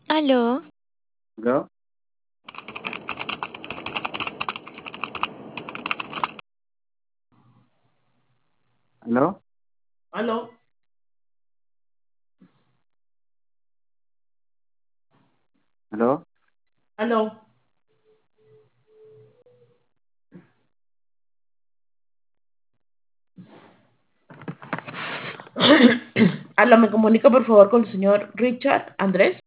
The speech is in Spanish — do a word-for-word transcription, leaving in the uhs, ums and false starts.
Aló, ¿Aló? ¿Aló? Aló, ¿Aló? aló. Aló, me comunica por favor con el señor Richard Andrés.